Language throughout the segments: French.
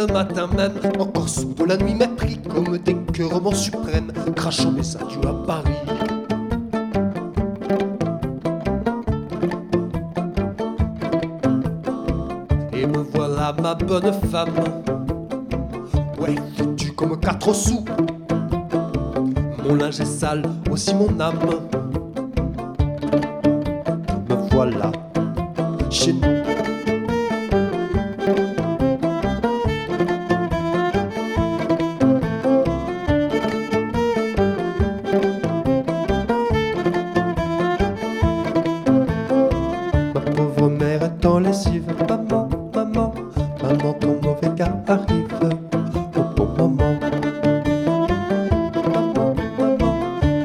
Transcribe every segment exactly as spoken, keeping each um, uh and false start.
le matin même, encore sous de la nuit mépris, comme des cœurements suprêmes, crachant mes adieux à Paris. Et me voilà ma bonne femme, ouais, foutue comme quatre sous. Mon linge est sale, aussi mon âme. Me voilà chez nous. Ma pauvre mère est en lessive. Maman, maman, maman, ton mauvais gars arrive au bon moment. Maman, maman.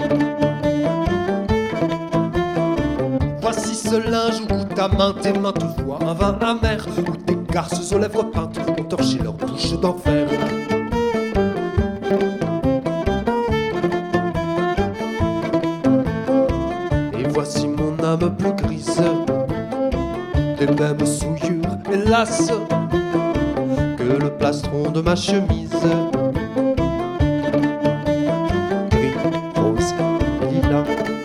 Voici ce linge où goûte à maintes et maintes fois un vin amer, où des garces aux lèvres peintes ont torché leur bouche d'enfer. Et voici mon âme plus grise, des mêmes souillures, hélas, que le plastron de ma chemise. Gris, rose, lilas.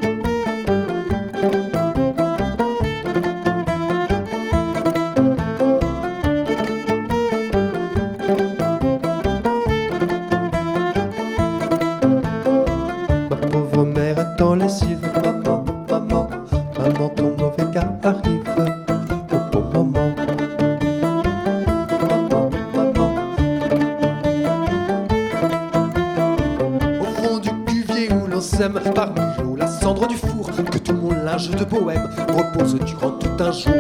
Ma pauvre mère est en lessive. Maman, maman, maman, ton mauvais gars arrive au bon moment. Maman, maman. Au fond du cuvier où l'on sème parmi l'eau la cendre du four, que tout mon linge de bohème repose durant tout un jour.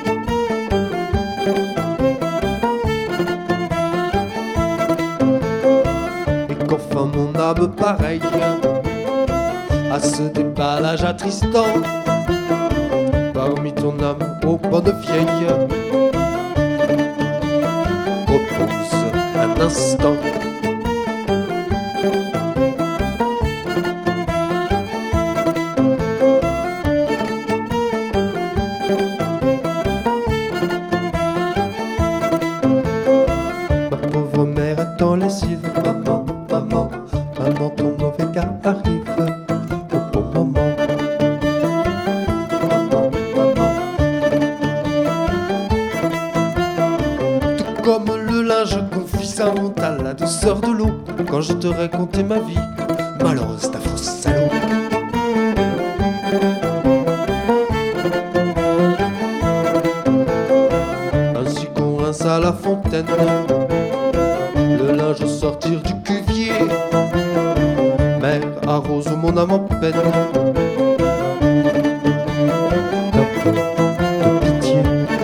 Et qu'enfin mon âme pareille à ce déballage attristant, parmi ton âme ô bonne vieille, repose un instant. Ma pauvre mère est en lessive. Maman, maman, maman, ton mauvais gars arrive au bon moment. Maman, maman. Tout comme le linge confit s'invente à la douceur de l'eau, quand je te racontais ma vie malheureuse, ta fausse salaud. Ainsi qu'on rince à la fontaine le linge au sortir du cuvier, mère arrose mon âme en peine d'un peu de pitié.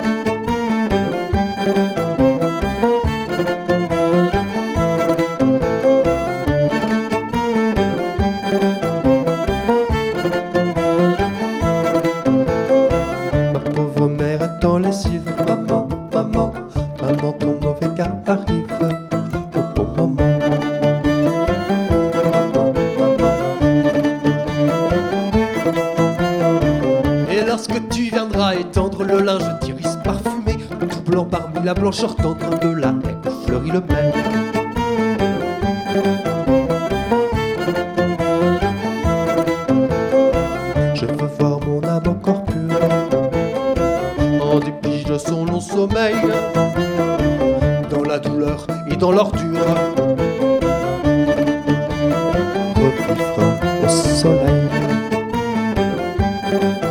Ma pauvre mère est en lessive. Maman, maman, maman, ton mauvais gars arrive au bon moment. Maman, maman. Et lorsque tu viendras étendre le linge d'iris parfumé, tout blanc parmi la blancheur tendre de la haie où fleurit le mai. Je veux voir mon âme encore pure, en dépit de son long sommeil, dans la douleur et dans l'ordure, revivre au soleil.